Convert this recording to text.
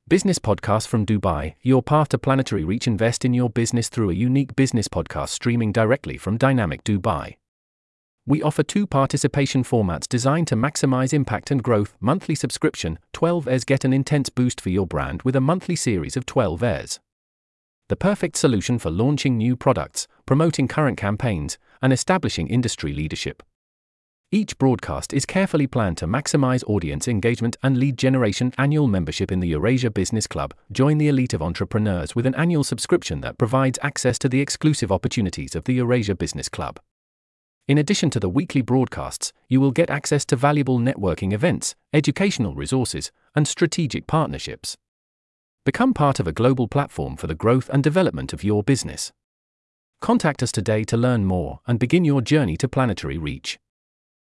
Business Podcast from Dubai, your path to planetary reach. Invest in your business through a unique business podcast streaming directly from Dynamic Dubai. We offer 2 participation formats designed to maximize impact and growth. Monthly subscription, 12 airs. Get an intense boost for your brand with a monthly series of 12 airs. The perfect solution for launching new products, promoting current campaigns, and establishing industry leadership. Each broadcast is carefully planned to maximize audience engagement and lead generation. Annual membership in the Eurasia Business Club. Join the elite of entrepreneurs with an annual subscription that provides access to the exclusive opportunities of the Eurasia Business Club. In addition to the weekly broadcasts, you will get access to valuable networking events, educational resources, and strategic partnerships. Become part of a global platform for the growth and development of your business. Contact us today to learn more and begin your journey to planetary reach.